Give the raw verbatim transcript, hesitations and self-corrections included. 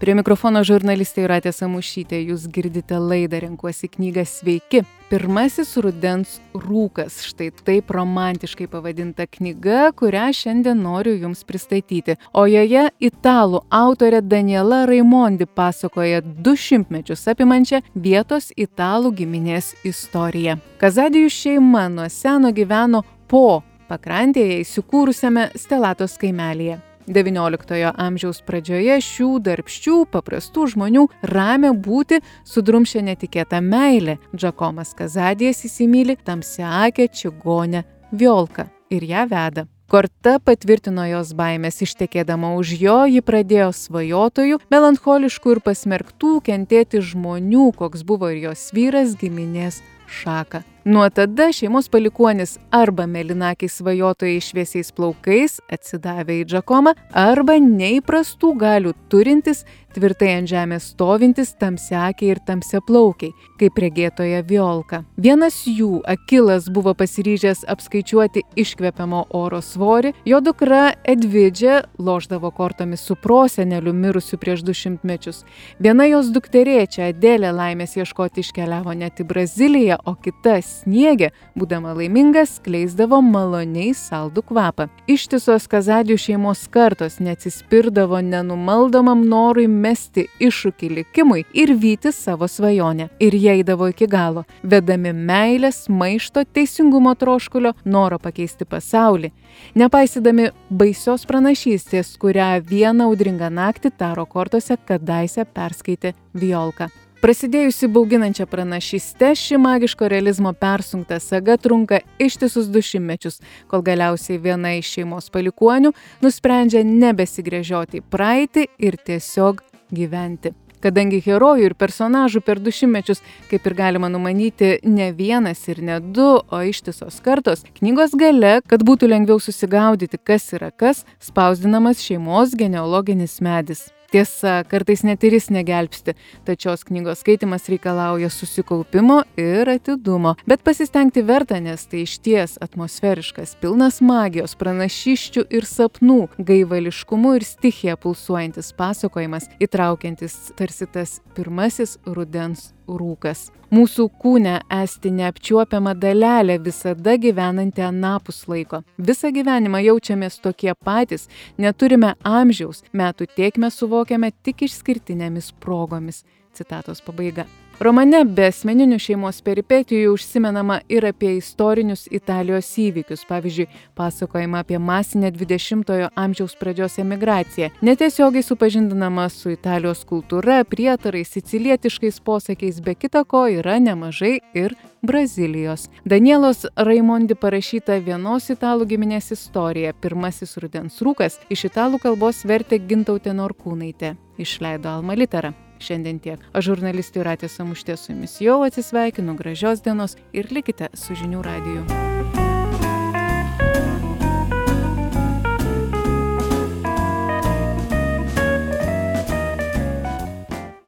Prie mikrofono žurnalistė Jūratė Samušytė. Jūs girdite laidą Renkuosi knygą Sveiki. Pirmasis rudens rūkas. Štai taip romantiškai pavadinta knyga, kurią šiandien noriu Jums pristatyti. O joje italų autorė Daniela Raimondi pasakoja du šimtmečius apimančią vietos italų giminės istoriją. Kazadijų šeima nuo seno gyveno po pakrantėje įsikūrusiame Stelatos kaimelyje. devynioliktojo amžiaus pradžioje šių darbščių, paprastų žmonių ramią būtį sudrumščia netikėta meilė. Džakomas Kazadijas įsimyli tamsiaakę čigonę Violką ir ją veda. Korta patvirtino jos baimės, ištekėdama už jo, ji pradėjo svajotojų, melancholiškų ir pasmerktų kentėti žmonių, koks buvo ir jos vyras, giminės šaką. Nuo tada šeimos palikuonis arba mėlynakiai svajotojai šviesiais plaukais atsidavė į Džakomą, arba neįprastų galių turintis, tvirtai ant žemės stovintis tamsiakiai ir tamsiaplaukiai, kaip regėtoja Violka. Vienas jų, Akilas, buvo pasiryžęs apskaičiuoti iškvepiamo oro svorį, jo dukra Edvidžė lošdavo kortomis su proseneliu mirusiu prieš du šimtmečius. Viena jos dukterėčia Adelė laimės ieškoti iškeliavo net į Braziliją, o kita Sniegė, būdama laiminga, skleisdavo maloniai saldų kvapą. Ištisos Kazadijų šeimos kartos neatsispirdavo nenumaldomam norui mesti iššūkį likimui ir vyti savo svajonę. Ir jie eidavo iki galo, vedami meilės, maišto, teisingumo troškulio, noro pakeisti pasaulį, nepaisydami baisios pranašystės, kurią vieną audringą naktį taro kortose kadaise perskaitė Violka. Prasidėjusi bauginančią pranašystę, ši magiško realizmo persunkta saga trunka ištisus du šimtmečius, kol galiausiai viena iš šeimos palikuonių nusprendžia nebesigręžioti į praeitį ir tiesiog gyventi. Kadangi herojų ir personažų per du šimtmečius, kaip ir galima numanyti, ne vienas ir ne du, o ištisos kartos, knygos gale, kad būtų lengviau susigaudyti, kas yra kas, spausdinamas šeimos genealoginis medis. Tiesa, kartais net ir jis negelbsti, tačiau knygos skaitimas reikalauja susikaupimo ir atidumo. Bet pasistengti verta, nes tai išties atmosferiškas, pilnas magijos, pranašysčių ir sapnų, gaivališkumu ir stichija pulsuojantis pasakojimas, įtraukiantis tarsi tas pirmasis rudens rūkas. Mūsų kūne esti neapčiuopiama dalelė, visada gyvenanti anapus laiko. Visą gyvenimą jaučiamės tokie patys, neturime amžiaus, metų tėkmę suvokiame tik išskirtinėmis progomis. Citatos pabaiga. Romane be asmeninių šeimos peripetijų užsimenama ir apie istorinius Italijos įvykius, pavyzdžiui, pasakojama apie masinę dvidešimtojo amžiaus pradžios emigraciją, netiesiogiai supažindinama su Italijos kultūra, prietarais, sicilietiškais posakiais, be kita ko yra nemažai ir Brazilijos. Danielos Raimondi parašyta vienos italų giminės istorija, Pirmasis rudens rūkas, iš italų kalbos vertė Gintautė Norkūnaitė, išleido Alma Litera. Šiandien tiek. Aš žurnalistė Jūratė Samušytė su Jumis jau atsisveikinu, gražios dienos ir likite su Žinių radiju.